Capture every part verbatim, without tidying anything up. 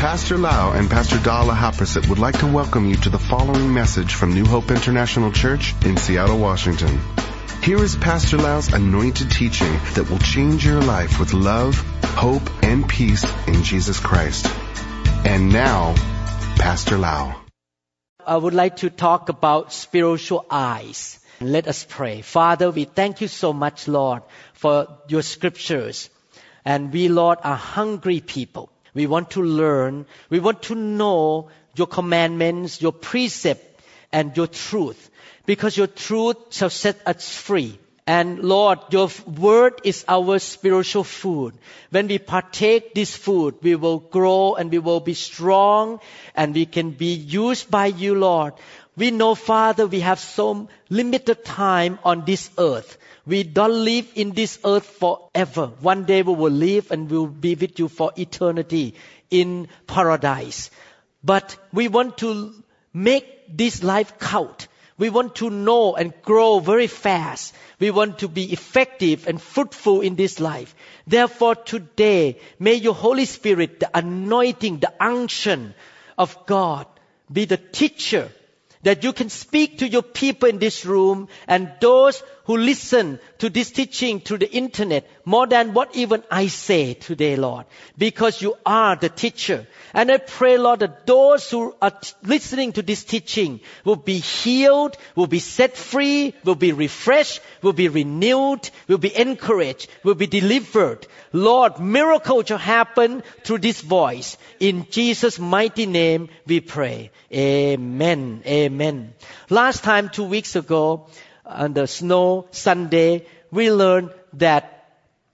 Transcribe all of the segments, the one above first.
Pastor Lau and Pastor Dala Haprasit would like to welcome you to the following message from New Hope International Church in Seattle, Washington. Here is Pastor Lau's anointed teaching that will change your life with love, hope, and peace in Jesus Christ. And now, Pastor Lau. I would like to talk about spiritual eyes. Let us pray. Father, we thank you so much, Lord, for your scriptures. And we, Lord, are hungry people. We want to learn. We want to know your commandments, your precept, and your truth. Because your truth shall set us free. And Lord, your word is our spiritual food. When we partake this food, we will grow and we will be strong and we can be used by you, Lord. We know, Father, we have so limited time on this earth. We don't live in this earth forever. One day we will live and we will be with you for eternity in paradise. But we want to make this life count. We want to know and grow very fast. We want to be effective and fruitful in this life. Therefore, today, may your Holy Spirit, the anointing, the unction of God, be the teacher, that you can speak to your people in this room and those who listen to this teaching through the internet more than what even I say today, Lord, because you are the teacher. And I pray, Lord, that those who are t- listening to this teaching will be healed, will be set free, will be refreshed, will be renewed, will be encouraged, will be delivered. Lord, miracles shall happen through this voice. In Jesus' mighty name we pray. Amen. Amen. Last time, two weeks ago, on the snow Sunday, we learned that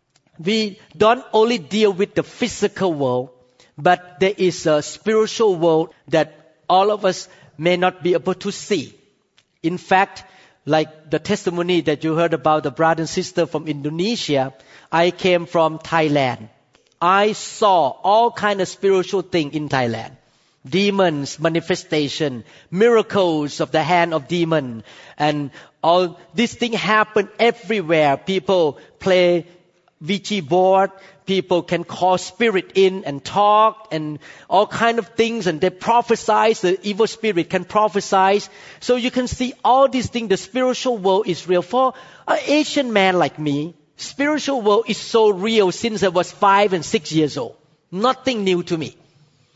we don't only deal with the physical world, but there is a spiritual world that all of us may not be able to see. In fact, like the testimony that you heard about the brother and sister from Indonesia, I came from Thailand. I saw all kind of spiritual things in Thailand. Demons, manifestation, miracles of the hand of demon, and all these things happen everywhere. People play Ouija board, people can call spirit in and talk and all kind of things, and they prophesy. The evil spirit can prophesy. So you can see all these things. The spiritual world is real. For an Asian man like me, spiritual world is so real since I was five and six years old. Nothing new to me.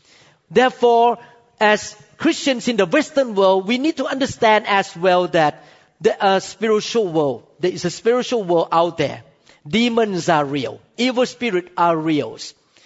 Therefore, as Christians in the Western world, we need to understand as well that there is a spiritual world. There is a spiritual world out there. Demons are real. Evil spirits are real.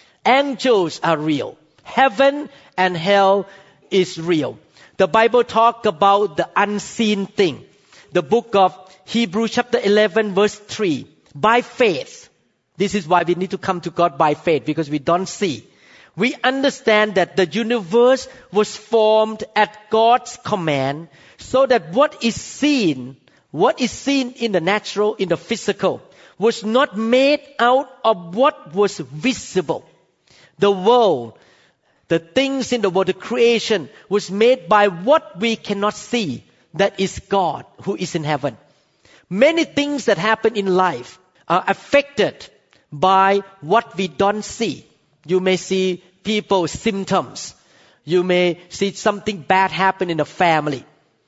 Angels are real. Heaven and hell is real. The Bible talks about the unseen thing. The book of Hebrews chapter eleven verse three. By faith. This is why we need to come to God by faith, because we don't see. We understand that the universe was formed at God's command, so that what is seen, what is seen in the natural, in the physical, was not made out of what was visible. The world, the things in the world, the creation, was made by what we cannot see, that is God who is in heaven. Many things that happen in life are affected by what we don't see. You may see people's symptoms. You may see something bad happen in the family.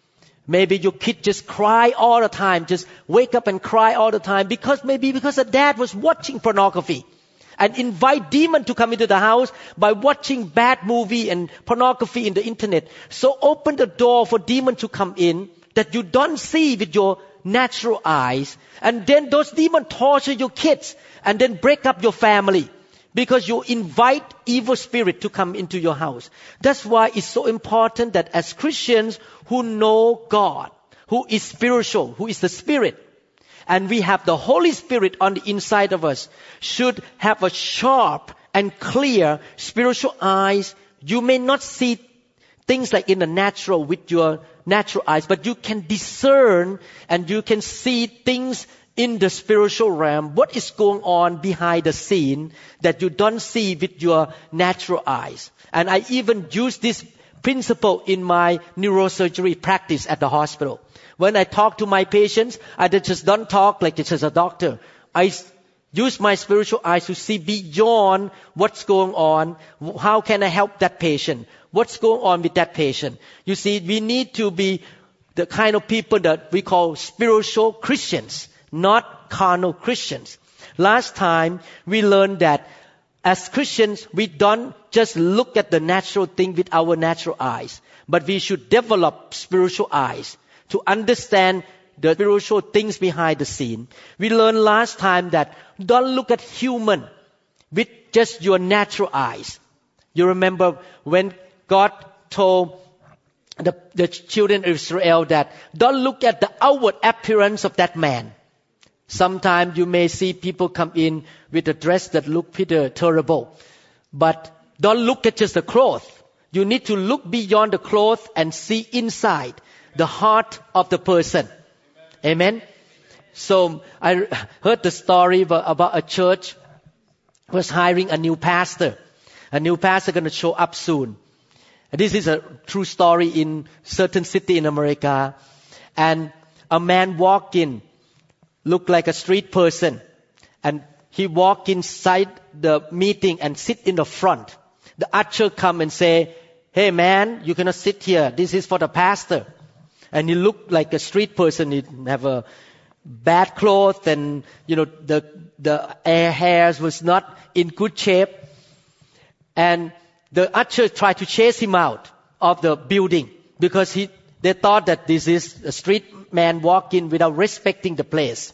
Maybe your kid just cry all the time, just wake up and cry all the time because maybe because the dad was watching pornography and invite demon to come into the house by watching bad movie and pornography in the internet. So open the door for demon to come in that you don't see with your natural eyes, and then those demons torture your kids and then break up your family because you invite evil spirit to come into your house. That's why it's so important that as Christians who know God, who is spiritual, who is the Spirit, and we have the Holy Spirit on the inside of us, should have a sharp and clear spiritual eyes. You may not see things like in the natural with your natural eyes, but you can discern and you can see things in the spiritual realm, what is going on behind the scene that you don't see with your natural eyes. And I even use this principle in my neurosurgery practice at the hospital. When I talk to my patients, I just don't talk like it's just a doctor. I Use my spiritual eyes to see beyond what's going on. How can I help that patient? What's going on with that patient? You see, we need to be the kind of people that we call spiritual Christians, not carnal Christians. Last time we learned that as Christians, we don't just look at the natural thing with our natural eyes, but we should develop spiritual eyes to understand the spiritual things behind the scene. We learned last time that don't look at human with just your natural eyes. You remember when God told the, the children of Israel that don't look at the outward appearance of that man. Sometimes you may see people come in with a dress that look pretty terrible. But don't look at just the clothes. You need to look beyond the clothes and see inside the heart of the person. Amen. So I heard the story about a church was hiring a new pastor. A new pastor going to show up soon. This is a true story in certain city in America. And a man walked in, looked like a street person. And he walked inside the meeting and sit in the front. The usher come and say, "Hey man, you cannot sit here. This is for the pastor." And he looked like a street person. He have a bad clothes and, you know, the, the hairs was not in good shape. And the usher tried to chase him out of the building because he, they thought that this is a street man walking without respecting the place.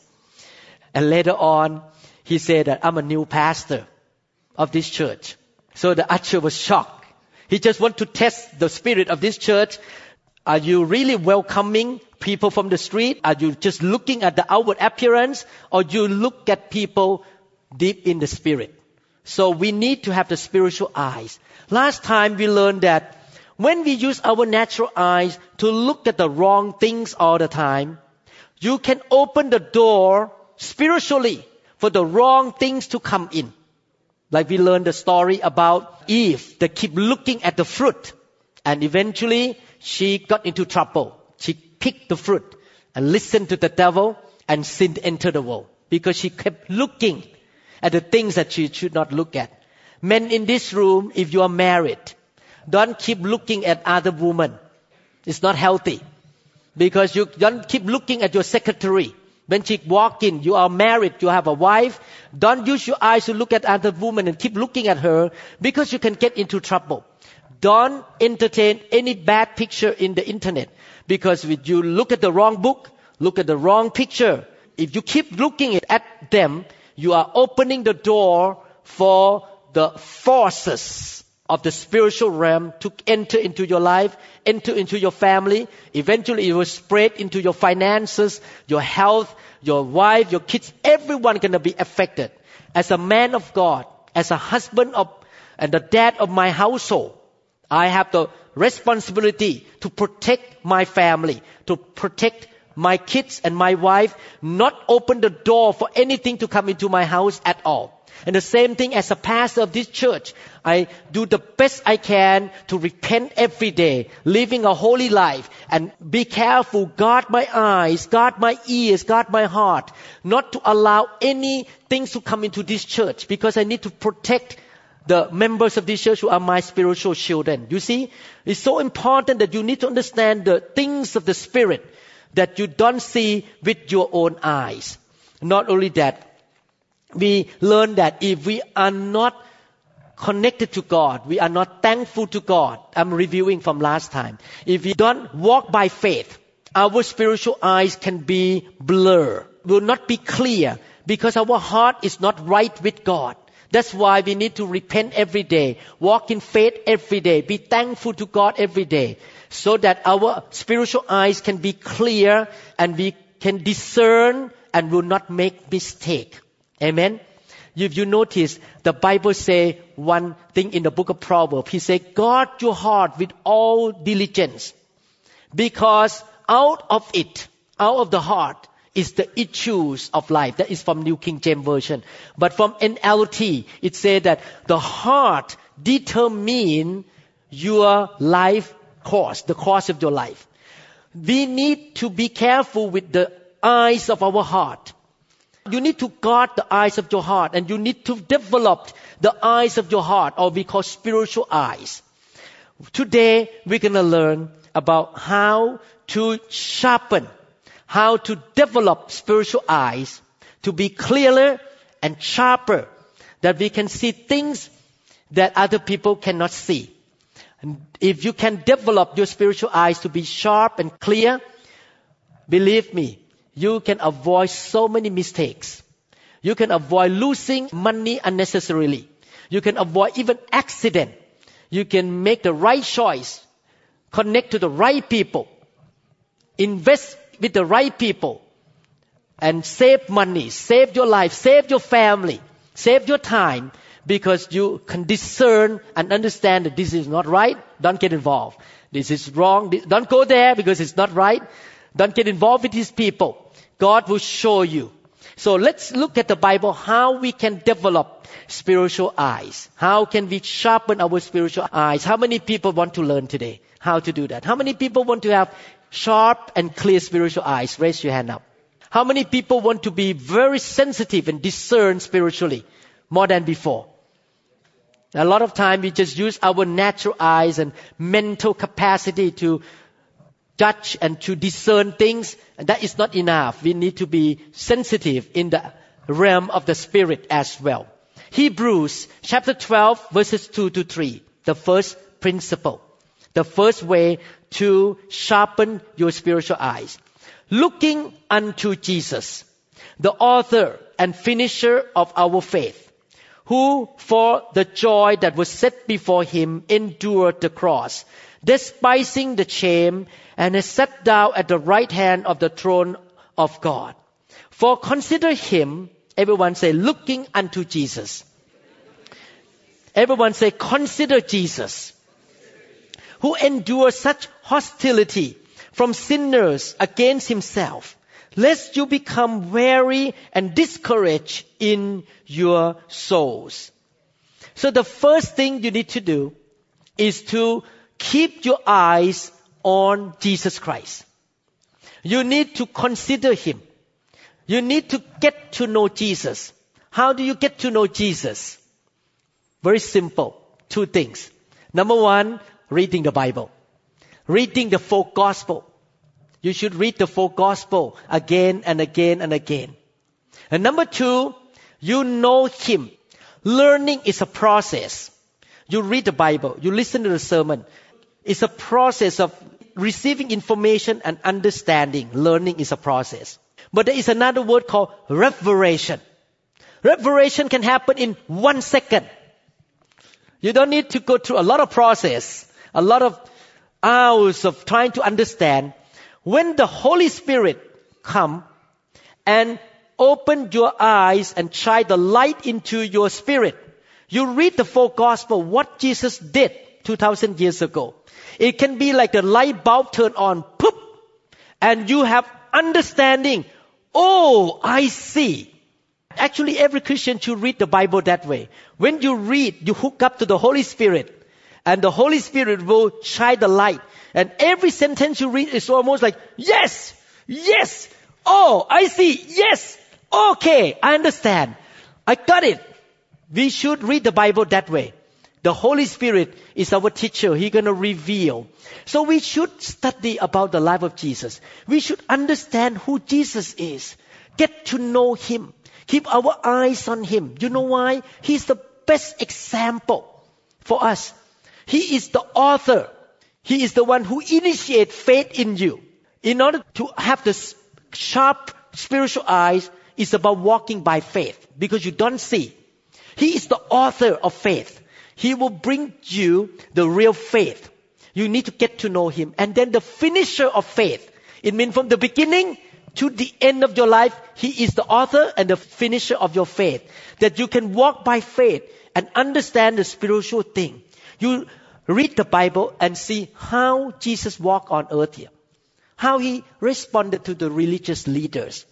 And later on, he said that I'm a new pastor of this church. So the usher was shocked. He just want to test the spirit of this church. Are you really welcoming people from the street? Are you just looking at the outward appearance? Or you look at people deep in the spirit? So we need to have the spiritual eyes. Last time we learned that when we use our natural eyes to look at the wrong things all the time, you can open the door spiritually for the wrong things to come in. Like we learned the story about Eve that keep looking at the fruit. And eventually she got into trouble. She picked the fruit and listened to the devil, and sin entered the world because she kept looking at the things that she should not look at. Men in this room, if you are married, don't keep looking at other women. It's not healthy because you don't keep looking at your secretary. When she walk in, you are married, you have a wife. Don't use your eyes to look at other women and keep looking at her because you can get into trouble. Don't entertain any bad picture in the internet because if you look at the wrong book, look at the wrong picture, if you keep looking at them, you are opening the door for the forces of the spiritual realm to enter into your life, enter into your family. Eventually it will spread into your finances, your health, your wife, your kids. Everyone going to be affected. As a man of God, as a husband of and the dad of my household, I have the responsibility to protect my family, to protect my kids and my wife, not open the door for anything to come into my house at all. And the same thing as a pastor of this church, I do the best I can to repent every day, living a holy life, and be careful, guard my eyes, guard my ears, guard my heart, not to allow any things to come into this church because I need to protect the members of this church who are my spiritual children. You see, it's so important that you need to understand the things of the Spirit that you don't see with your own eyes. Not only that, we learn that if we are not connected to God, we are not thankful to God. I'm reviewing from last time. If we don't walk by faith, our spiritual eyes can be blurred, will not be clear because our heart is not right with God. That's why we need to repent every day, walk in faith every day, be thankful to God every day, so that our spiritual eyes can be clear and we can discern and will not make mistake. Amen. If you notice, the Bible say one thing in the book of Proverbs. He said, guard your heart with all diligence, because out of it, out of the heart, is the issues of life. That is from New King James Version. But from N L T, it says that the heart determines your life course, the course of your life. We need to be careful with the eyes of our heart. You need to guard the eyes of your heart, and you need to develop the eyes of your heart, or we call spiritual eyes. Today, we're going to learn about how to sharpen, how to develop spiritual eyes to be clearer and sharper, that we can see things that other people cannot see. And if you can develop your spiritual eyes to be sharp and clear, believe me, you can avoid so many mistakes. You can avoid losing money unnecessarily. You can avoid even accident. You can make the right choice, connect to the right people, invest with the right people, and save money, save your life, save your family, save your time, because you can discern and understand that this is not right. Don't get involved. This is wrong. Don't go there because it's not right. Don't get involved with these people. God will show you. So let's look at the Bible, how we can develop spiritual eyes. How can we sharpen our spiritual eyes? How many people want to learn today how to do that? How many people want to have sharp and clear spiritual eyes? Raise your hand up. How many people want to be very sensitive and discern spiritually more than before? A lot of time we just use our natural eyes and mental capacity to judge and to discern things, and that is not enough. We need to be sensitive in the realm of the spirit as well. Hebrews chapter twelve verses two to three. The first principle. The first way to sharpen your spiritual eyes. Looking unto Jesus, the author and finisher of our faith, who for the joy that was set before him endured the cross, despising the shame, and has sat down at the right hand of the throne of God. For consider him, everyone say, looking unto Jesus. Everyone say, consider Jesus, who endured such hostility from sinners against himself, lest you become weary and discouraged in your souls. So the first thing you need to do is to keep your eyes on Jesus Christ. You need to consider him. You need to get to know Jesus. How do you get to know Jesus? Very simple. Two things. Number one, reading the Bible. Reading the four gospel. You should read the four gospel again and again and again. And number two, you know him. Learning is a process. You read the Bible. You listen to the sermon. It's a process of receiving information and understanding. Learning is a process. But there is another word called revelation. Revelation can happen in one second. You don't need to go through a lot of process, a lot of hours of trying to understand. When the Holy Spirit come and open your eyes and shine the light into your spirit, you read the four gospel, what Jesus did two thousand years ago. It can be like the light bulb turned on, poop, and you have understanding. Oh, I see. Actually, every Christian should read the Bible that way. When you read, you hook up to the Holy Spirit, and the Holy Spirit will shine the light. And every sentence you read is almost like, yes, yes, oh, I see, yes, okay, I understand. I got it. We should read the Bible that way. The Holy Spirit is our teacher. He's going to reveal. So we should study about the life of Jesus. We should understand who Jesus is. Get to know him. Keep our eyes on him. You know why? He's the best example for us. He is the author. He is the one who initiates faith in you. In order to have the sharp spiritual eyes, it's about walking by faith because you don't see. He is the author of faith. He will bring you the real faith. You need to get to know him. And then the finisher of faith. It means from the beginning to the end of your life, he is the author and the finisher of your faith. That you can walk by faith and understand the spiritual thing. You read the Bible and see how Jesus walked on earth here. How he responded to the religious leaders.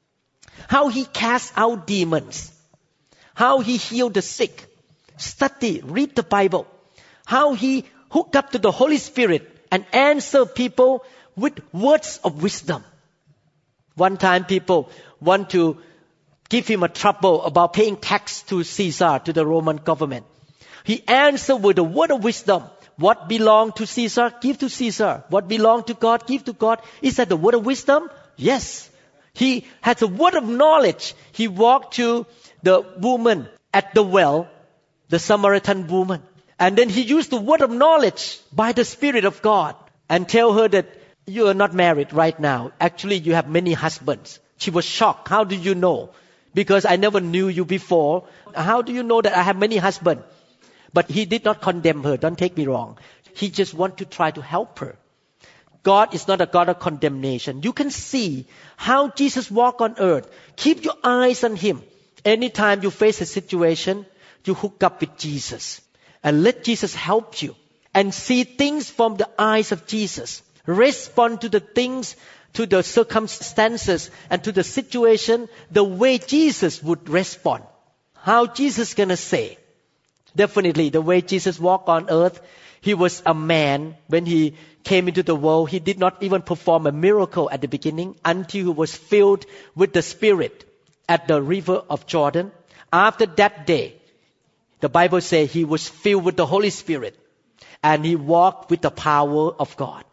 How he cast out demons. How he healed the sick. Study, read the Bible. How he hooked up to the Holy Spirit and answered people with words of wisdom. One time people want to give him a trouble about paying tax to Caesar, to the Roman government. He answered with a word of wisdom. What belongs to Caesar, give to Caesar. What belongs to God, give to God. Is that the word of wisdom? Yes. He has a word of knowledge. He walked to the woman at the well, the Samaritan woman. And then he used the word of knowledge by the Spirit of God and tell her that you are not married right now. Actually, you have many husbands. She was shocked. How do you know? Because I never knew you before. How do you know that I have many husbands? But he did not condemn her. Don't take me wrong. He just wanted to try to help her. God is not a God of condemnation. You can see how Jesus walked on earth. Keep your eyes on Him. Anytime you face a situation, you hook up with Jesus. And let Jesus help you. And see things from the eyes of Jesus. Respond to the things, to the circumstances, and to the situation the way Jesus would respond. How Jesus gonna say? Definitely, the way Jesus walked on earth, He was a man. When He came into the world, He did not even perform a miracle at the beginning until He was filled with the Spirit at the river of Jordan. After that day, the Bible says He was filled with the Holy Spirit and He walked with the power of God.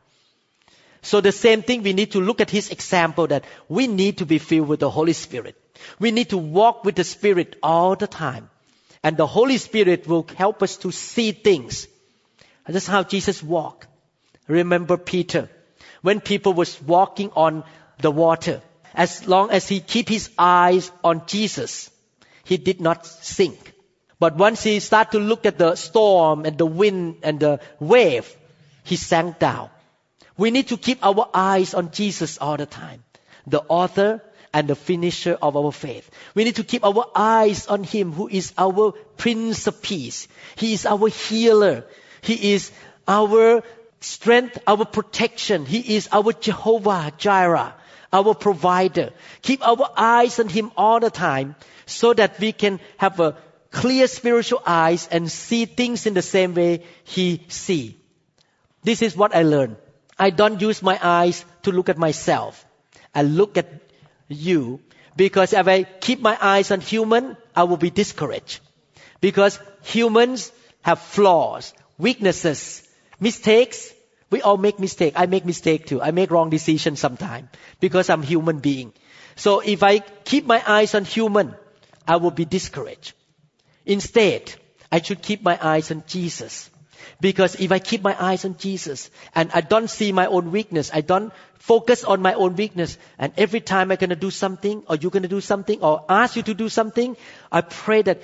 So the same thing, we need to look at His example that we need to be filled with the Holy Spirit. We need to walk with the Spirit all the time. And the Holy Spirit will help us to see things. And that's how Jesus walked. Remember Peter. When people was walking on the water, as long as he keep his eyes on Jesus, he did not sink. But once he started to look at the storm and the wind and the wave, he sank down. We need to keep our eyes on Jesus all the time. The author and the finisher of our faith. We need to keep our eyes on Him who is our Prince of Peace. He is our healer. He is our strength, our protection. He is our Jehovah Jireh, our provider. Keep our eyes on Him all the time so that we can have a clear spiritual eyes and see things in the same way He sees. This is what I learned. I don't use my eyes to look at myself. I look at you, because if I keep my eyes on human, I will be discouraged. Because humans have flaws, weaknesses, mistakes. We all make mistakes. I make mistakes too. I make wrong decisions sometimes because I'm a human being. So if I keep my eyes on human, I will be discouraged. Instead, I should keep my eyes on Jesus. Because if I keep my eyes on Jesus and I don't see my own weakness, I don't focus on my own weakness, and every time I'm going to do something or you're going to do something or ask you to do something, I pray that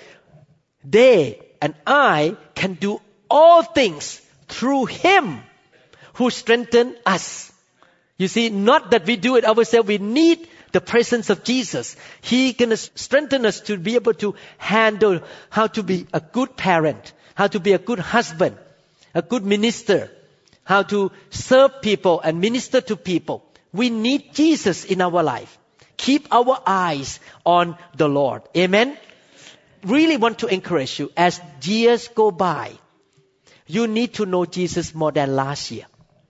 they and I can do all things through Him who strengthens us. You see, not that we do it ourselves. We need the presence of Jesus. He can strengthen us to be able to handle how to be a good parent, how to be a good husband, a good minister, how to serve people and minister to people. We need Jesus in our life. Keep our eyes on the Lord. Amen? Really want to encourage you, as years go by, you need to know Jesus more than last year.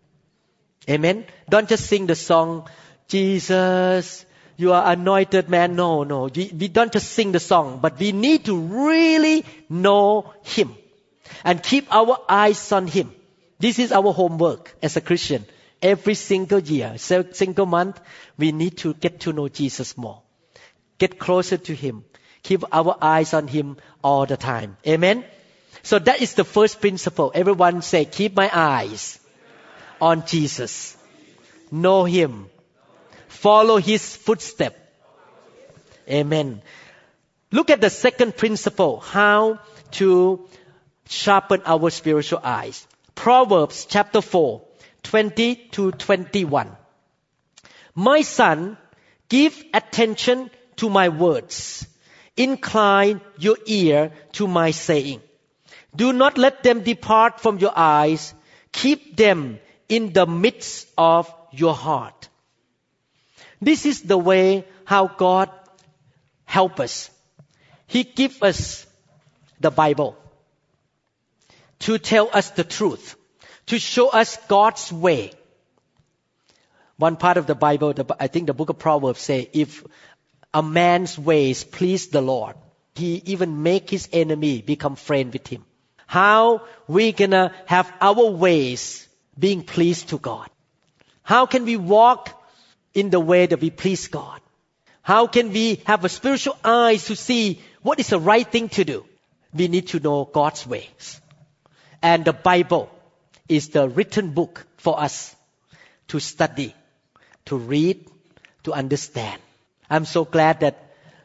Amen? Don't just sing the song, Jesus, you are anointed man. No, no. We, we don't just sing the song, but we need to really know Him and keep our eyes on Him. This is our homework as a Christian. Every single year, single month, we need to get to know Jesus more. Get closer to Him. Keep our eyes on Him all the time. Amen? So that is the first principle. Everyone say, keep my eyes on Jesus. Know Him. Follow His footsteps. Amen. Look at the second principle, how to sharpen our spiritual eyes. Proverbs chapter four, twenty to twenty-one. My son, give attention to my words. Incline your ear to my saying. Do not let them depart from your eyes. Keep them in the midst of your heart. This is the way how God helps us. He gives us the Bible to tell us the truth, to show us God's way. One part of the Bible, the, I think the book of Proverbs say, if a man's ways please the Lord. He even make his enemy become friend with him. How we gonna have our ways being pleased to God? How can we walk in the way that we please God? How can we have a spiritual eyes to see what is the right thing to do? We need to know God's ways. And the Bible is the written book for us to study, to read, to understand. I'm so glad that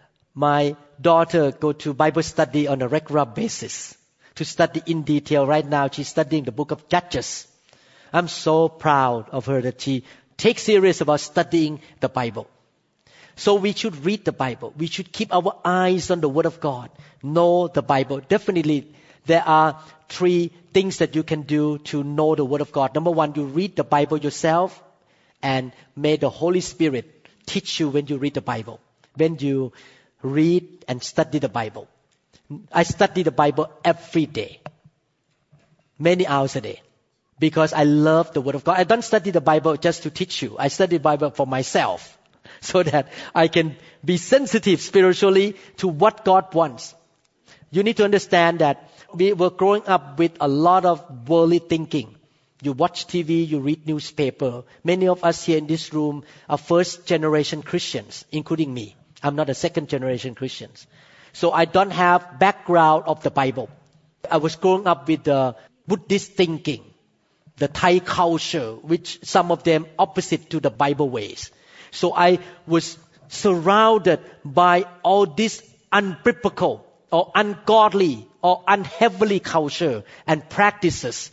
my daughter go to Bible study on a regular basis to study in detail. Right now, she's studying the book of Judges. I'm so proud of her that she takes serious about studying the Bible. So we should read the Bible. We should keep our eyes on the Word of God. Know the Bible. Definitely, there are three things that you can do to know the Word of God. Number one, you read the Bible yourself, and may the Holy Spirit teach you when you read the Bible. When you read and study the Bible. I study the Bible every day, many hours a day, because I love the Word of God. I don't study the Bible just to teach you. I study the Bible for myself so that I can be sensitive spiritually to what God wants. You need to understand that we were growing up with a lot of worldly thinking. You watch T V, you read newspaper. Many of us here in this room are first generation Christians, including me. I'm not a second generation Christian. So I don't have background of the Bible. I was growing up with the Buddhist thinking, the Thai culture, which some of them opposite to the Bible ways. So I was surrounded by all this unbiblical or ungodly or unheavenly culture and practices.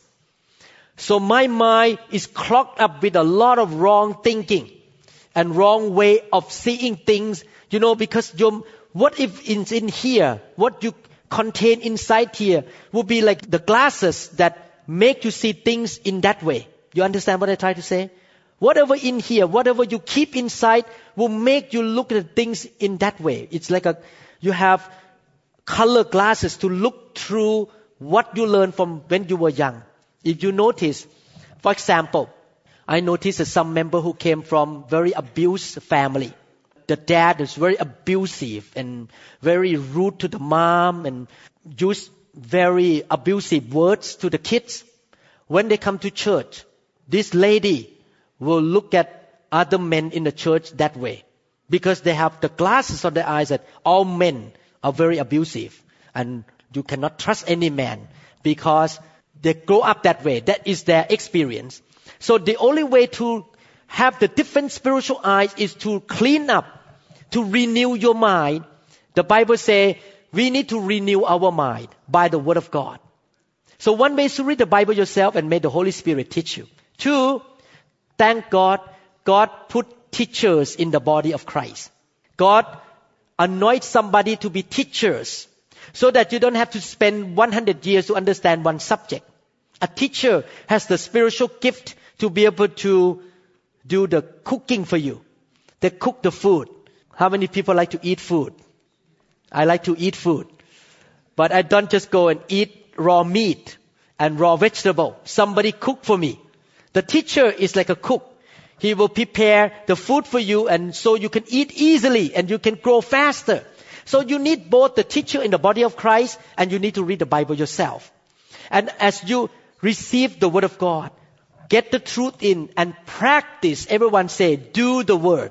So my mind is clogged up with a lot of wrong thinking and wrong way of seeing things. You know, because your, what if it's in here, what you contain inside here will be like the glasses that make you see things in that way. You understand what I try to say? Whatever in here, whatever you keep inside will make you look at things in that way. It's like a, you have color glasses to look through what you learned from when you were young. If you notice, for example, I noticed that some member who came from very abused family. The dad is very abusive and very rude to the mom and use very abusive words to the kids. When they come to church, this lady will look at other men in the church that way because they have the glasses on their eyes that all men are very abusive and you cannot trust any man because they grow up that way. That is their experience. So the only way to have the different spiritual eyes is to clean up, to renew your mind. The Bible says we need to renew our mind by the Word of God. So one way is to read the Bible yourself and may the Holy Spirit teach you. Two, thank God, God put teachers in the body of Christ. God anoints somebody to be teachers so that you don't have to spend one hundred years to understand one subject. A teacher has the spiritual gift to be able to do the cooking for you. They cook the food. How many people like to eat food? I like to eat food. But I don't just go and eat raw meat and raw vegetable. Somebody cook for me. The teacher is like a cook. He will prepare the food for you and so you can eat easily and you can grow faster. So you need both the teacher in the body of Christ and you need to read the Bible yourself. And as you receive the Word of God, get the truth in and practice. Everyone say, do the Word.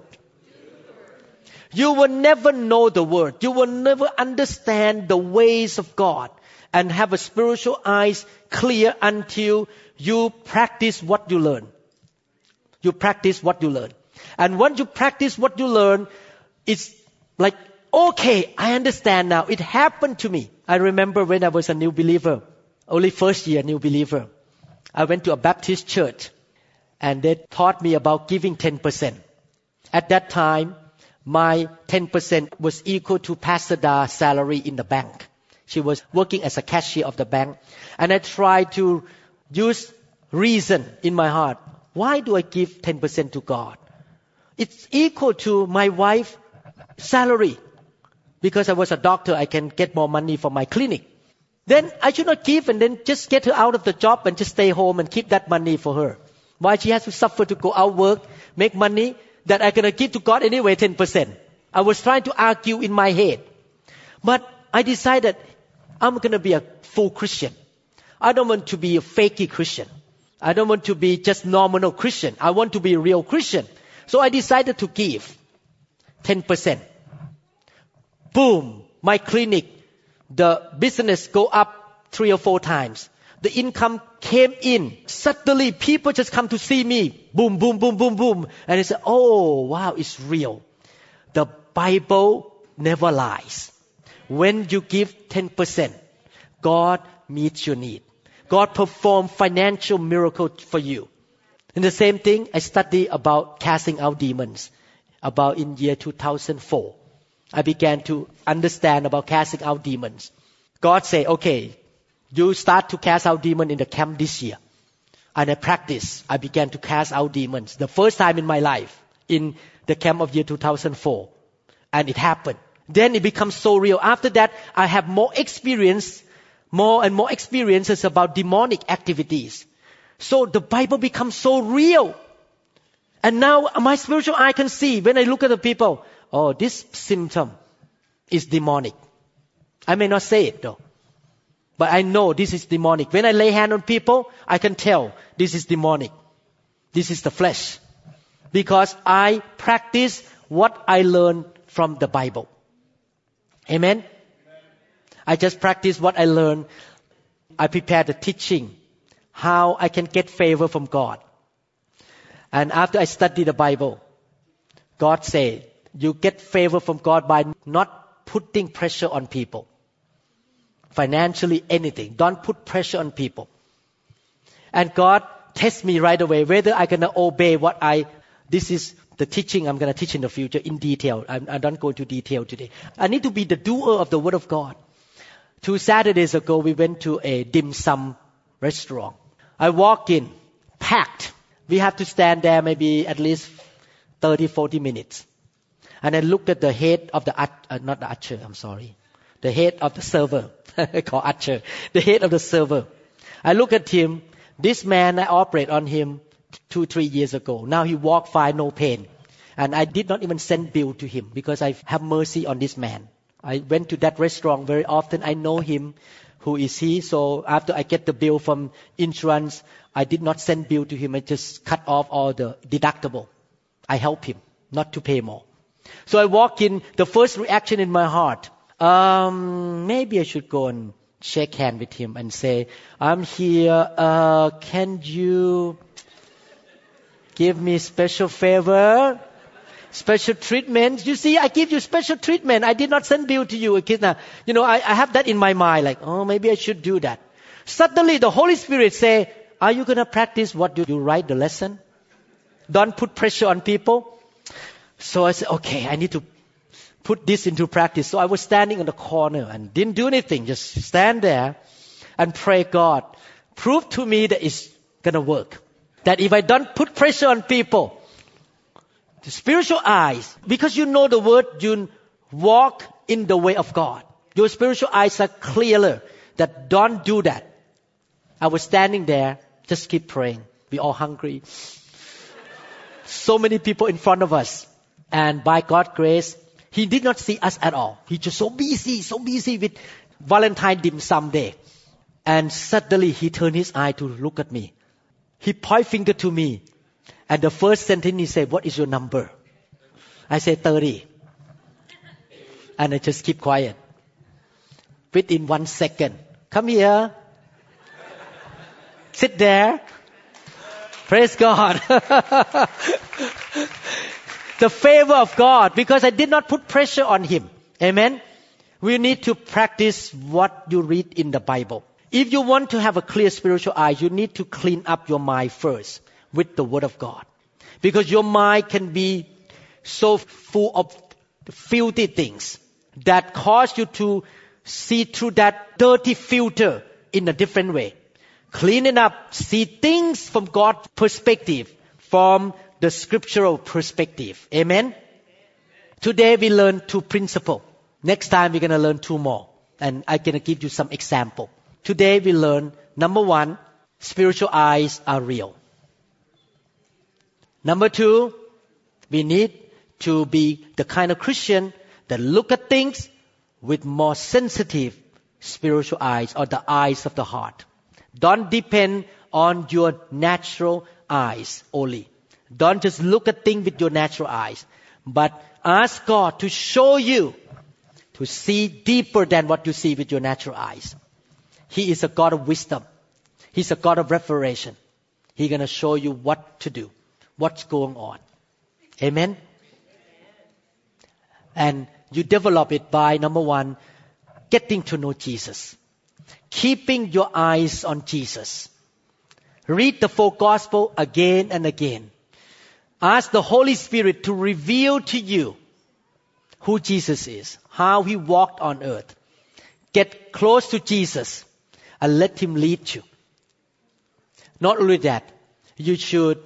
You will never know the Word. You will never understand the ways of God and have a spiritual eyes clear until you practice what you learn. You practice what you learn. And once you practice what you learn, it's like, okay, I understand now. It happened to me. I remember when I was a new believer, only first year new believer. I went to a Baptist church and they taught me about giving ten percent. At that time, my ten percent was equal to Pastor Da's salary in the bank. She was working as a cashier of the bank. And I tried to use reason in my heart. Why do I give ten percent to God? It's equal to my wife's salary. Because I was a doctor, I can get more money for my clinic. Then I should not give and then just get her out of the job and just stay home and keep that money for her. Why she has to suffer to go out work, make money that I'm going to give to God anyway ten percent. I was trying to argue in my head. But I decided I'm going to be a full Christian. I don't want to be a fakey Christian. I don't want to be just nominal Christian. I want to be a real Christian. So I decided to give ten percent. Boom, my clinic, the business go up three or four times. The income came in. Suddenly, people just come to see me. Boom, boom, boom, boom, boom. And they say, oh, wow, it's real. The Bible never lies. When you give ten percent, God meets your need. God performs financial miracle for you. And the same thing, I studied about casting out demons. About in year two thousand four, I began to understand about casting out demons. God said, okay, you start to cast out demons in the camp this year. And I practiced. I began to cast out demons. The first time in my life in the camp of year two thousand four. And it happened. Then it becomes so real. After that, I have more experience, more and more experiences about demonic activities. So the Bible becomes so real. And now my spiritual eye can see when I look at the people, oh, this symptom is demonic. I may not say it though. But I know this is demonic. When I lay hand on people, I can tell this is demonic. This is the flesh. Because I practice what I learned from the Bible. Amen? I just practice what I learned. I prepare the teaching, how I can get favor from God. And after I study the Bible, God said, you get favor from God by not putting pressure on people. Financially, anything. Don't put pressure on people. And God tests me right away whether I'm going to obey what I, this is the teaching I'm going to teach in the future in detail. I'm, I don't go into detail today. I need to be the doer of the Word of God. Two Saturdays ago, we went to a dim sum restaurant. I walk in, packed. We have to stand there maybe at least thirty, forty minutes. And I looked at the head of the, uh, not the usher, I'm sorry. The head of the server. Called usher. The head of the server. I look at him. This man, I operate on him two, three years ago. Now he walk fine, no pain. And I did not even send bill to him because I have mercy on this man. I went to that restaurant very often. I know him. Who is he? So after I get the bill from insurance, I did not send bill to him. I just cut off all the deductible. I help him not to pay more. So I walk in. The first reaction in my heart, um, maybe I should go and shake hand with him and say, I'm here. Uh, can you give me special favor? Special treatment. You see, I give you special treatment. I did not send bill to you. You know, I, I have that in my mind. Like, oh, maybe I should do that. Suddenly, the Holy Spirit say, are you going to practice what you, you write the lesson? Don't put pressure on people. So I said, okay, I need to put this into practice. So I was standing in the corner and didn't do anything. Just stand there and pray, God, prove to me that it's going to work. That if I don't put pressure on people, the spiritual eyes, because you know the word, you walk in the way of God. Your spiritual eyes are clearer that don't do that. I was standing there, just keep praying. We're all hungry. So many people in front of us. And by God's grace, He did not see us at all. He just so busy, so busy with Valentine dim sum day. And suddenly He turned His eye to look at me. He point finger to me. And the first sentence He said, what is your number? I said thirty. And I just keep quiet. Within one second, come here. Sit there. Praise God. The favor of God, because I did not put pressure on him. Amen. We need to practice what you read in the Bible. If you want to have a clear spiritual eye, you need to clean up your mind first with the Word of God. Because your mind can be so full of filthy things that cause you to see through that dirty filter in a different way. Clean it up, see things from God's perspective, from the scriptural perspective. Amen? Today we learn two principles. Next time we're going to learn two more. And I'm going to give you some example. Today we learn, number one, spiritual eyes are real. Number two, we need to be the kind of Christian that look at things with more sensitive spiritual eyes or the eyes of the heart. Don't depend on your natural eyes only. Don't just look at things with your natural eyes, but ask God to show you to see deeper than what you see with your natural eyes. He is a God of wisdom. He's a God of revelation. He's going to show you what to do, what's going on. Amen? And you develop it by, number one, getting to know Jesus. Keeping your eyes on Jesus. Read the four Gospels again and again. Ask the Holy Spirit to reveal to you who Jesus is, how He walked on earth. Get close to Jesus and let Him lead you. Not only that, you should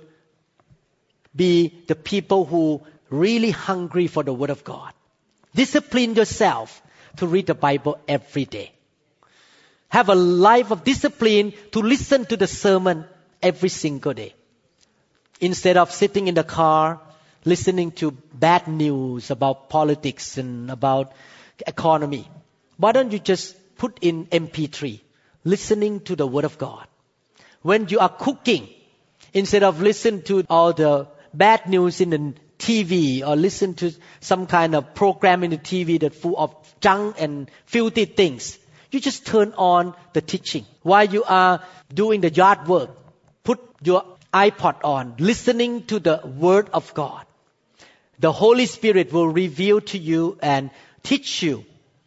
be the people who really hungry for the Word of God. Discipline yourself to read the Bible every day. Have a life of discipline to listen to the sermon every single day. Instead of sitting in the car, listening to bad news about politics and about economy, why don't you just put in M P three, listening to the Word of God? When you are cooking, instead of listening to all the bad news in the T V or listen to some kind of program in the T V that's full of junk and filthy things, you just turn on the teaching. While you are doing the yard work, put your iPod on, listening to the Word of God. The Holy Spirit will reveal to you and teach you.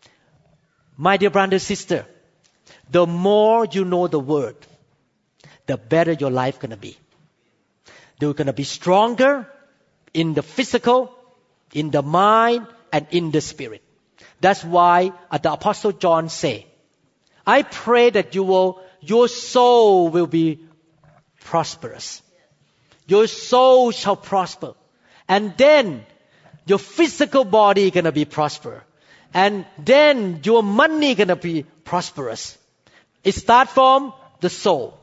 My dear brother and sister, the more you know the Word, the better your life going to be. You're going to be stronger in the physical, in the mind, and in the spirit. That's why uh, the Apostle John say, I pray that you will, your soul will be prosperous. Your soul shall prosper. And then your physical body gonna be prosper. And then your money gonna be prosperous. It starts from the soul.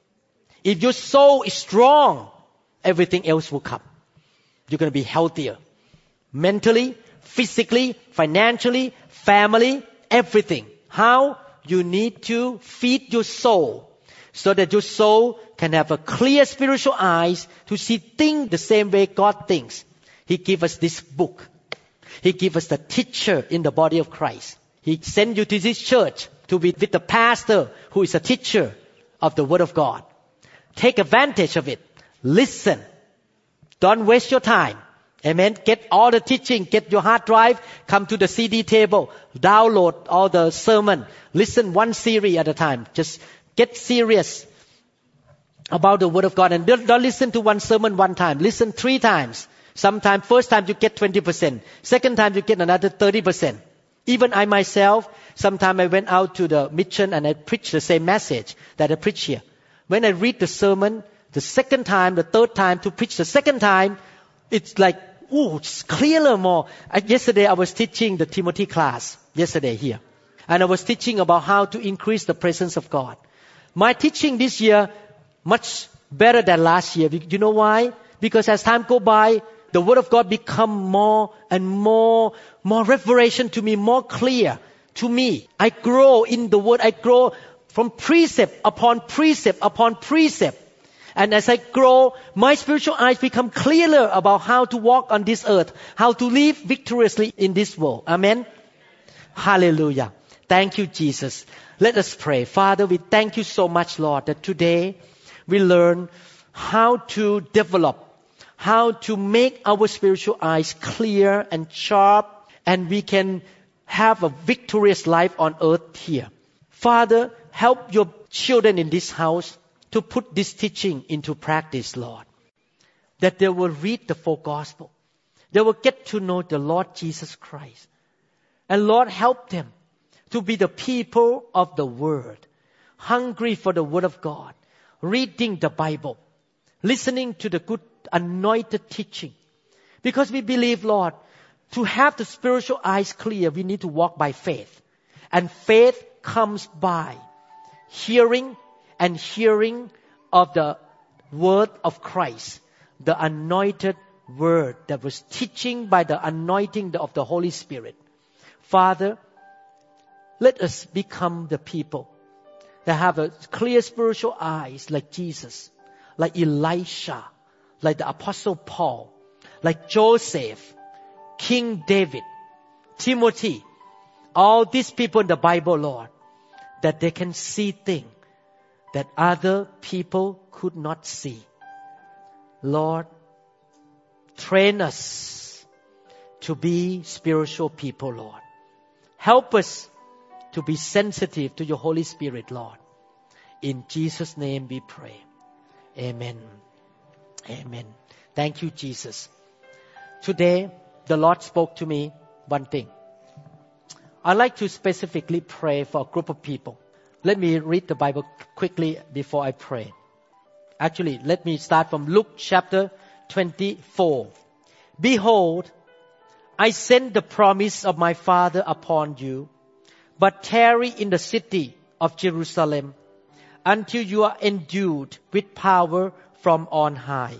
If your soul is strong, everything else will come. You're gonna be healthier. Mentally, physically, financially, family, everything. How? You need to feed your soul so that your soul can have a clear spiritual eyes to see things the same way God thinks. He gave us this book. He gave us the teacher in the body of Christ. He sent you to this church to be with the pastor who is a teacher of the Word of God. Take advantage of it. Listen. Don't waste your time. Amen. Get all the teaching. Get your hard drive. Come to the C D table. Download all the sermon. Listen one series at a time. Just get serious about the Word of God. And don't, don't listen to one sermon one time. Listen three times. Sometimes, first time you get twenty percent. Second time you get another thirty percent. Even I myself, sometimes I went out to the mission and I preached the same message that I preach here. When I read the sermon, the second time, the third time, to preach the second time, it's like, oh, it's clearer more. I, yesterday I was teaching the Timothy class, yesterday here. And I was teaching about how to increase the presence of God. My teaching this year, much better than last year. You know why? Because as time goes by, the Word of God become more and more, more revelation to me, more clear to me. I grow in the Word. I grow from precept upon precept upon precept. And as I grow, my spiritual eyes become clearer about how to walk on this earth, how to live victoriously in this world. Amen? Hallelujah. Thank you, Jesus. Let us pray. Father, we thank you so much, Lord, that today we learn how to develop, how to make our spiritual eyes clear and sharp, and we can have a victorious life on earth here. Father, help your children in this house to put this teaching into practice, Lord. That they will read the four Gospels. They will get to know the Lord Jesus Christ. And Lord, help them to be the people of the Word, hungry for the Word of God, reading the Bible, listening to the good anointed teaching. Because we believe, Lord, to have the spiritual eyes clear, we need to walk by faith. And faith comes by hearing and hearing of the Word of Christ, the anointed word that was teaching by the anointing of the Holy Spirit. Father, let us become the people that have a clear spiritual eyes like Jesus, like Elisha, like the Apostle Paul, like Joseph, King David, Timothy, all these people in the Bible, Lord, that they can see things that other people could not see. Lord, train us to be spiritual people, Lord. Help us to be sensitive to your Holy Spirit, Lord. In Jesus' name we pray. Amen. Amen. Thank you, Jesus. Today, the Lord spoke to me one thing. I'd like to specifically pray for a group of people. Let me read the Bible quickly before I pray. Actually, let me start from Luke chapter twenty-four. Behold, I send the promise of my Father upon you, but tarry in the city of Jerusalem until you are endued with power from on high.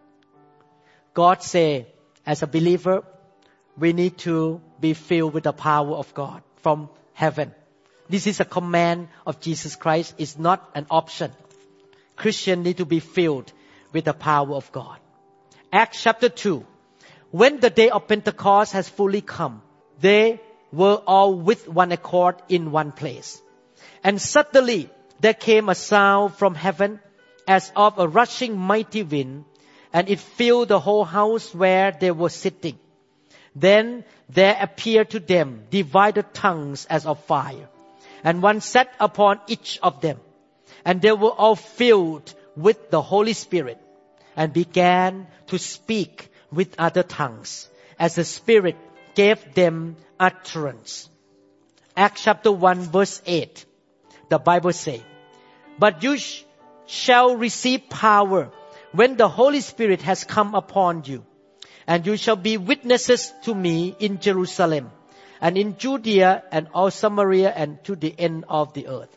God say, as a believer, we need to be filled with the power of God from heaven. This is a command of Jesus Christ. It's not an option. Christians need to be filled with the power of God. Acts chapter two. When the day of Pentecost has fully come, they were all with one accord in one place. And suddenly there came a sound from heaven as of a rushing mighty wind, and it filled the whole house where they were sitting. Then there appeared to them divided tongues as of fire, and one sat upon each of them. And they were all filled with the Holy Spirit, and began to speak with other tongues, as the Spirit gave them utterance. Acts chapter one verse eight. The Bible says, But you sh- shall receive power when the Holy Spirit has come upon you, and you shall be witnesses to me in Jerusalem, and in Judea and all Samaria and to the end of the earth.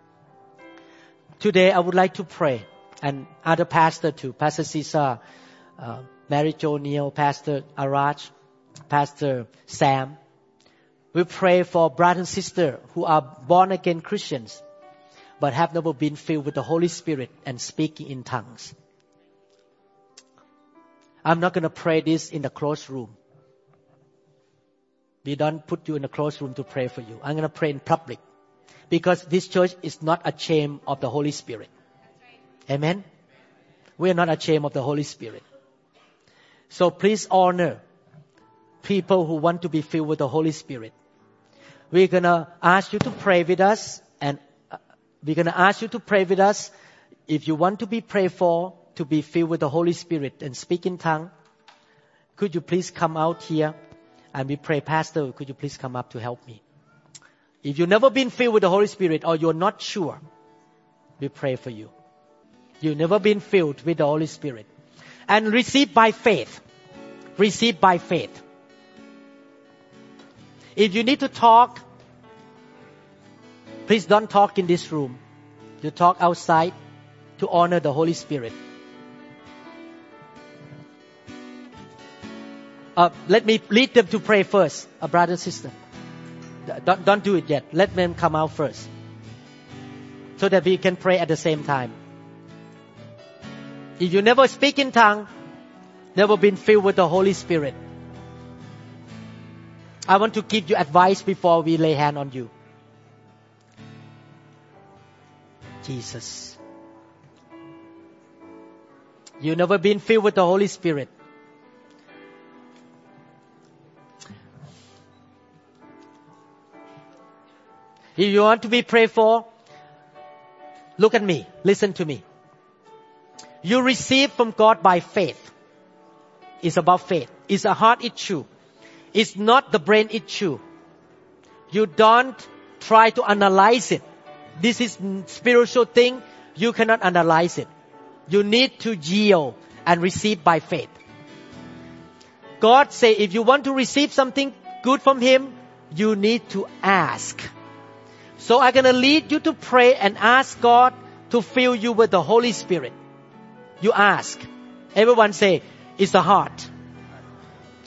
Today I would like to pray, and other pastor too, Pastor Cesar, uh, Mary Jo Neal, Pastor Araj, Pastor Sam. We pray for brothers and sisters who are born again Christians, but have never been filled with the Holy Spirit and speaking in tongues. I'm not going to pray this in the closed room. We don't put you in a closed room to pray for you. I'm going to pray in public. Because this church is not ashamed of the Holy Spirit. Amen? We are not ashamed of the Holy Spirit. So please honor people who want to be filled with the Holy Spirit. We're going to ask you to pray with us. And we're going to ask you to pray with us. If you want to be prayed for, to be filled with the Holy Spirit and speak in tongue, could you please come out here? And we pray, Pastor, could you please come up to help me? If you've never been filled with the Holy Spirit or you're not sure, we pray for you. You've never been filled with the Holy Spirit. And receive by faith. Receive by faith. If you need to talk, please don't talk in this room. You talk outside to honor the Holy Spirit. Uh, let me lead them to pray first, a brother and sister. Don't, don't do it yet. Let them come out first. So that we can pray at the same time. If you never speak in tongue, never been filled with the Holy Spirit, I want to give you advice before we lay hand on you. Jesus. You never been filled with the Holy Spirit. If you want to be prayed for, look at me. Listen to me. You receive from God by faith. It's about faith. It's a heart issue. It's not the brain issue. You don't try to analyze it. This is spiritual thing. You cannot analyze it. You need to yield and receive by faith. God say if you want to receive something good from Him, you need to ask. So I'm going to lead you to pray and ask God to fill you with the Holy Spirit. You ask. Everyone say, it's the heart.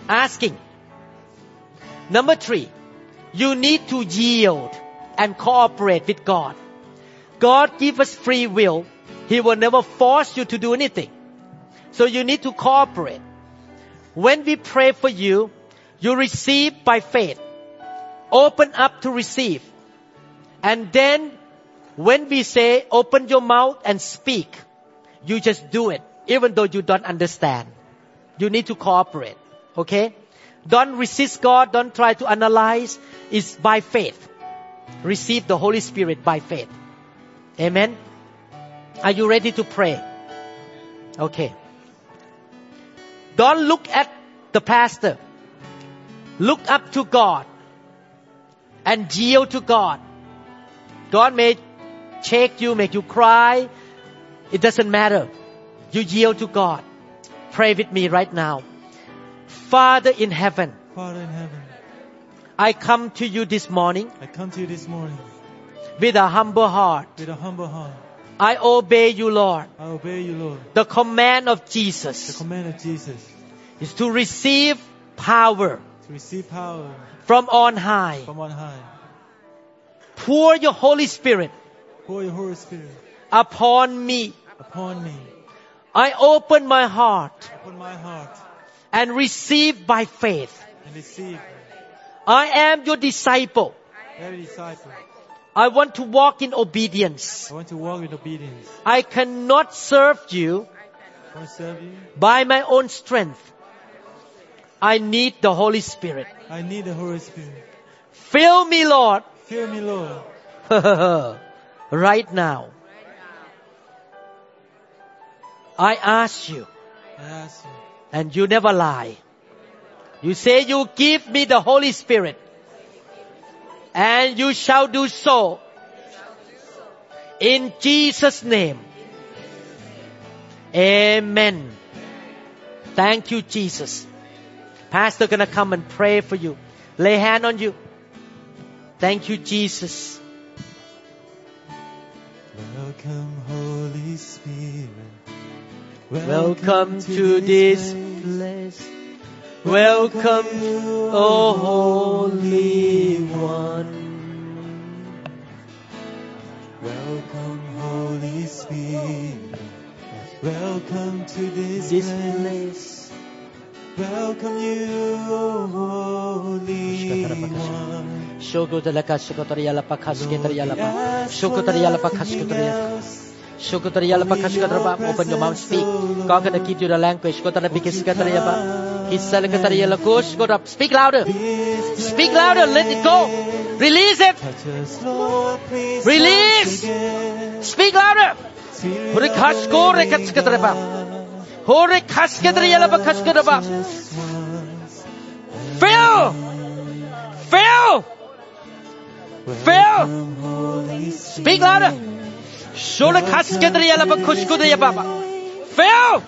asking. Number three, you need to yield and cooperate with God. God gives us free will. He will never force you to do anything. So you need to cooperate. When we pray for you, you receive by faith. Open up to receive. And then when we say, open your mouth and speak, you just do it, even though you don't understand. You need to cooperate. Okay? Don't resist God. Don't try to analyze. It's by faith. Receive the Holy Spirit by faith. Amen? Are you ready to pray? Okay. Don't look at the pastor. Look up to God. And yield to God. God may shake you, make you cry. It doesn't matter. You yield to God. Pray with me right now. Father in heaven. Father in heaven. I come to you this morning. I come to you this morning. With a humble heart. With a humble heart. I obey you, Lord. I obey you, Lord. The command of Jesus. The command of Jesus. Is to receive power. To receive power. From on high. From on high. Pour your Holy Spirit. Pour your Holy Spirit. Upon me. Upon me. I open my heart. Open my heart. And receive by faith. And receive. I am your disciple. Every disciple. I want to walk in obedience. I want to walk in obedience. I cannot serve you. I want to serve you. By my own strength. I need the Holy Spirit. I need the Holy Spirit. Fill me, Lord. Fill me, Lord. Right now. I ask you. I ask you. And you never lie. You say you give me the Holy Spirit. And you shall do so. In Jesus' name. Amen. Thank you, Jesus. Pastor gonna come and pray for you. Lay hand on you. Thank you, Jesus. Welcome, Holy Spirit. Welcome, Welcome to, to this place. place. Welcome, O Holy One. Welcome, Holy Spirit. Welcome to this, this place. place. Welcome you, O Holy One. Shokotariyala shokotariyala pakashketariyala shokotariyala pakashketariyala. Shokotariyala pakashketariyala. Open your mouth, speak. God gonna give you the language. Kotarabikishketariyala. Hisalakatariyala kush. Go up. Speak louder. Speak louder. Let it go. Release it. Release. Speak louder. Hurikashko rekatskatariyala. Hore kaskedariyala bakashkadaba. Fill! Fill! Fill! Speak louder. Shore kaskedariyala bakushkudayaba. Fill!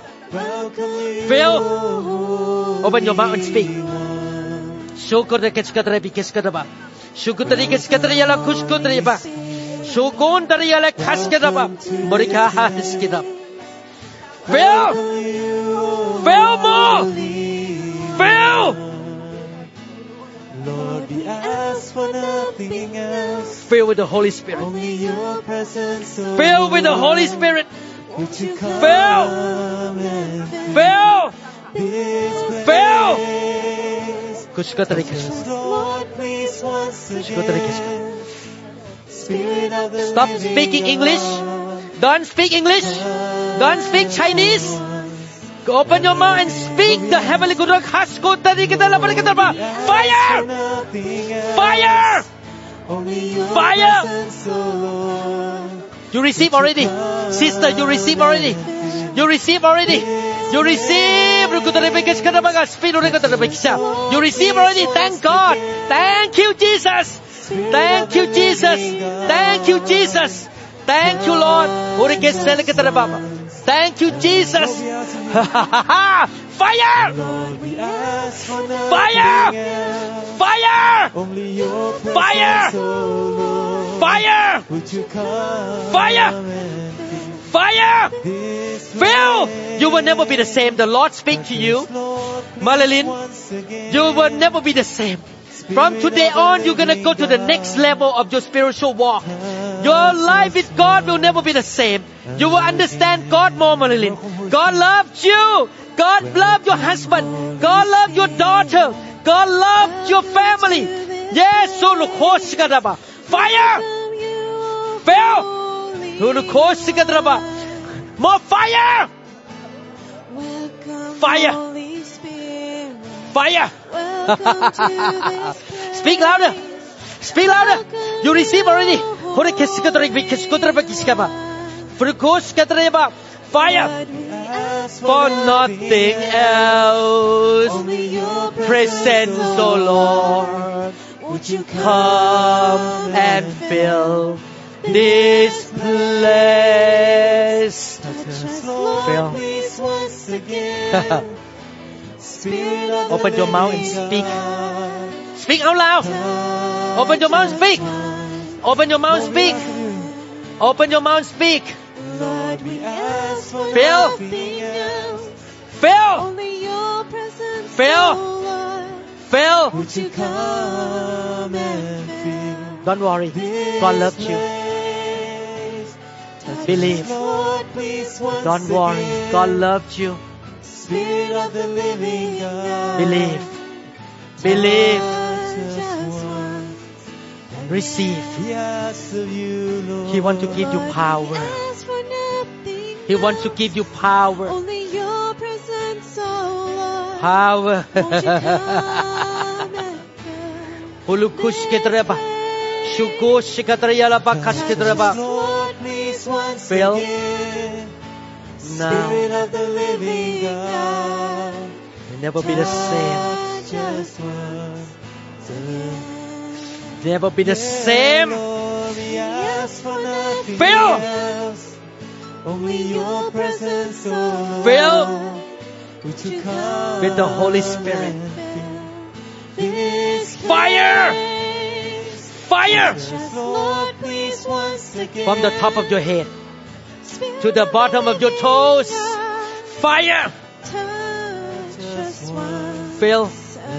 Fill! Open your mouth and speak. Shokore kashkadarabi kashkadaba. Shukutari kashkadariyala kushkudayaba. Shokon dariyala kashkadaba. Morika haskidaba. Fill! Fill more! Fill! Lord, we ask for nothing else. Fill with the Holy Spirit. Only your presence. Fill with the Holy Spirit. Would you come Fill! Fill! Fill! Lord, please once again. Spirit of the Stop speaking English. Don't speak English. Don't speak Chinese. Open your mouth and speak the heavenly good. Fire! Fire! Fire! You receive already. Sister, you receive already. You receive already. You receive. You receive already. Thank God. Thank you, Jesus. Thank you, Jesus. Thank you, Jesus. Thank you, Lord. Thank you, Jesus. Fire! Fire! Fire! Fire! Fire! Fire! Fire! Phil, you will never be the same. The Lord speak to you. Marilyn, you will never be the same. From today on, you're going to go to the next level of your spiritual walk. Your life with God will never be the same. You will understand God more, Marilyn. God loves you. God loves your husband. God loves your daughter. God loves your family. Yes, fire! Phil! More fire! Fire! Fire! Speak louder! Speak louder! You receive already. Fire! For nothing else. Presence, O Lord. Would you come and fill this place? Fill. Open your mouth and speak. Speak out loud. Open your mouth and speak. Open your mouth and speak. Open your mouth and speak. Fill. Fill. Fill. Fill. Don't worry. God loves you. Believe. Don't worry. God loves you. Believe. Believe. Receive. He wants to give you power. He wants to give you power. Power. Hulukush ketreba. Shukush ketrayala bakash ketreba. Feel now. You'll never be the same. Never be the same. Feel. Fill with the Holy Spirit. Fire! Fire! From the top of your head to the bottom of your toes. Fire! Fill.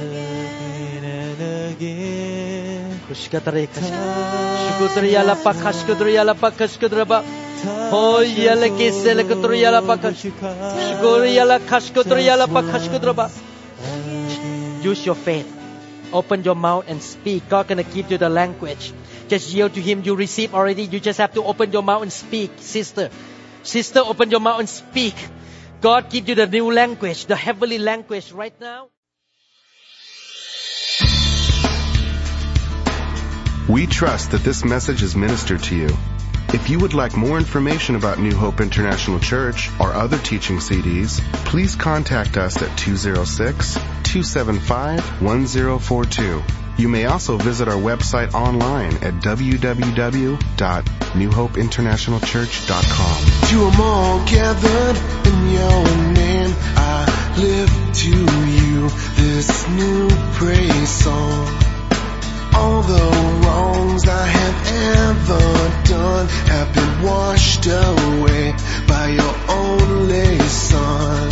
Oh, yala kisela kutriyala pakash. Shuguriyala kashkutriyala pakashkutraba. Use your faith. Open your mouth and speak. God gonna give you the language. Just yield to Him. You receive already. You just have to open your mouth and speak, sister. Sister, open your mouth and speak. God give you the new language, the heavenly language right now. We trust that this message is ministered to you. If you would like more information about New Hope International Church or other teaching C Ds, please contact us at two oh six, two seven five, one oh four two. You may also visit our website online at w w w dot new hope international church dot com. To 'em all gathered in your name, I lift to you this new praise song. All the wrongs I have ever done have been washed away by your only Son.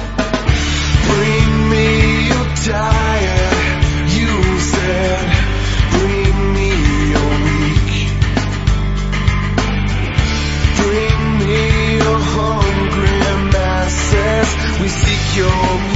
Bring me your tired, you said. Bring me your weak. Bring me your hungry masses. We seek your